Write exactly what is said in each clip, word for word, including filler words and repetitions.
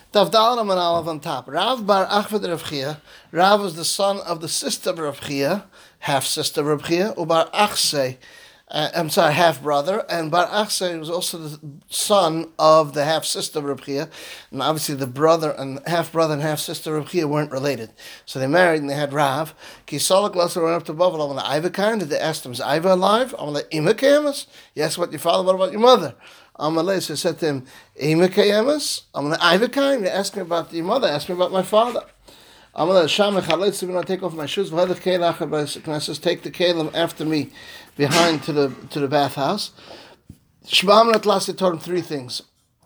Tavdal and Aleph on top. Rav bar Achvad Rav Chia. Rav was the son of the sister of Rav Chia, half sister of Rav Chia. Ubar Achse, uh, I'm sorry, half brother, and Bar Achse was also the son of the half sister of Rav Chia. And obviously, the brother and half brother and half sister of Rav Chia weren't related, so they married and they had Rav. Kisalak also went up to Bavel. I'm like, Iva kind. Did they ask them, is Iva alive? I'm like, Ima Kayamas? Yes, what your father? What about your mother? Amalei, so I said to him, Ima Kayamas? I'm like, Iva kind. They asked me about your mother. Asked me about my father. Amalei, Shamech Haletz, when I take off my shoes, can I just take the kelim after me behind to the to the bathhouse? Shmamna Tlas, told him three things.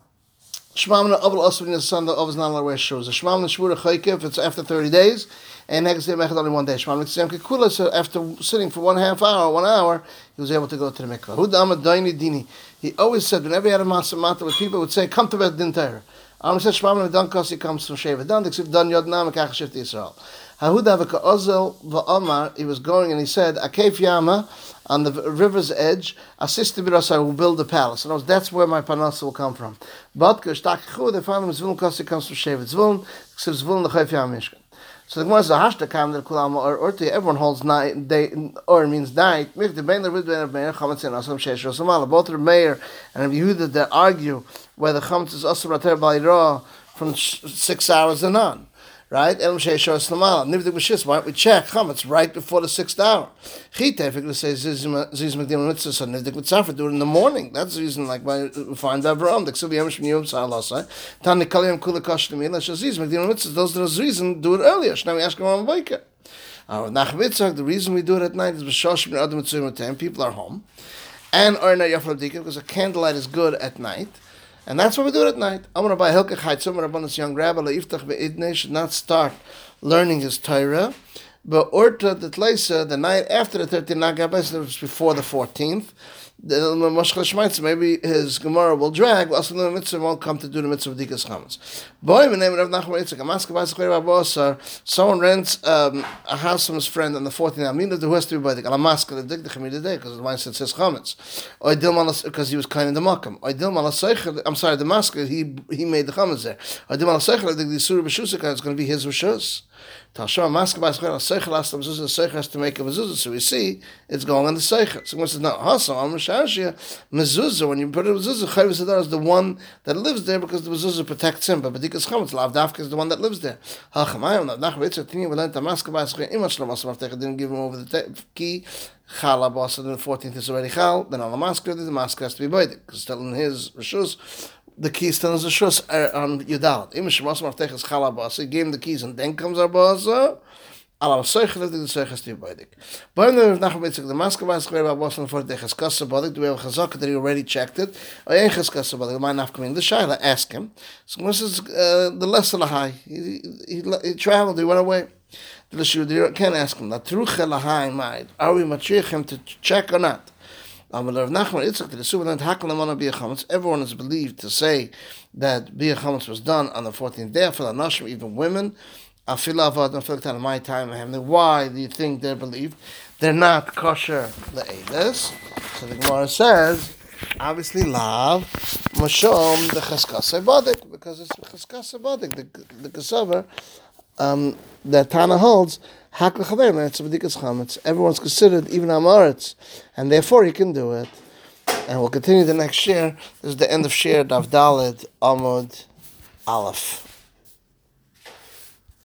Shmamna Abel Oswin is son of is not allowed to wear shoes. Shmamna Shmura Chaykev, it's after thirty days, and next day Mechad only one day. Shmamna Tzem Kekula, so after sitting for one half hour, one hour, he was able to go to the mikvah. Hudama Daini Dini. He always said, whenever he had a matzah mata with people, would say, come to bed din Torah. Am said Shmamna Dankas, he comes from Sheva Dan, except Dan Yod Nam Kach Shift Yisrael. Hahudavaka Ozel Va'amar, he was going and he said, Akef Yama, on the river's edge, assist the Birasa will build a palace. And that's where my parnasa will come from. But they found him Zvulun Kasi comes from Shevet Zvulun, except Zvulun the Chayf Yam Mishkan. So the Gemara is a hashta kam der kulama or orti. Everyone holds night day or means night. Mif the bein the rid bein bein chametz and asam sheish rosamala. Both the mayor and Yehuda that argue whether chametz is asam rater b'ayra from six hours and on. Right? Elam sheish rosamala. Nivdik b'shis. Why don't we check chametz right before the sixth hour? Chita if it say ziz mekdim mitzvah so nivdik mitzvah do it in the morning. That's the reason. Like by find Avram the ksubi yamish miyom salasai. Tani kaliyam kula kashdemi la shaziz mekdim mitzvah. Those are the reason do it earlier. Now we ask him on Baker. Uh, the reason we do it at night is because people are home, and because a candlelight is good at night, and that's why we do it at night. I'm going to buy Hilkach Haitzum, Rabbanus young rabbi Leiftach be'idnei should not start learning his Torah, but Orta the Tleisa the night after the thirteenth Nagabes, it was before the fourteenth. Maybe his Gemara will drag, but also the mitzvah won't come to do the mitzvah of Dikas Chametz. Boy, my name is Nachman Yitzchak. Someone rents um, a house from his friend on the fourteenth. I mean, who has to be by the Alamaska, the Dig the Chamid day, because the wine said says Chametz. Or Dilman, because he was kind of the Makam. Or Dilman, I'm sorry, the Maska, he he made the Chametz there. Or Dilman, I think the Surah B'Shusaka is going to be his Rishus. Tashma Maska Baschel Seichel last mezuzah Seichel has to make a mezuzah, so we see it's going on the Seichel. So one says no, Hasam Am Rishashia mezuzah. When you put a mezuzah, Chayv Sadar is the one that lives there because the mezuzah protects him. But B'dikas Chametz Lav Dafka is the one that lives there. Hachamayim Lav Nach Ritzah Tini V'Len Tamaska Baschel Imach Lamasam Avtech didn't give him over the key. Chala Basa then the fourteenth is already Chal. Then on the Maska the Maska has to be B'dik because still in his Rishus. The keys still is a shus on Yudalit. Im Shemasim Avtech is Chala Basa. He gave him the keys and then comes our Basa. Ala Seichel the Seichel has to be B'dik. But then Nach Ritzah the Maska Baschel Reba Basa for the Cheskasa B'dik. Do we have a Chazaka that he already checked it? Or ain't Cheskasa B'dik? Might not come in the Shaila. Ask him. So this is uh, the lesson lahai. He, he, he traveled. He went away. You can't ask him. Are we matriach him to check or not? Everyone is believed to say that Bia Chametz was done on the fourteenth day. For the Nashim, even women, I feel in my time. Why do you think they're believed? They're not kosher the Eides. So the Gemara says, obviously, lav mashom the cheskasei badik because it's cheskasei badik. The the kasaver. Um, that Tana holds, everyone's considered even Amoritz, and therefore he can do it. And we'll continue the next year. This is the end of Shir Dav Daled Amud Aleph.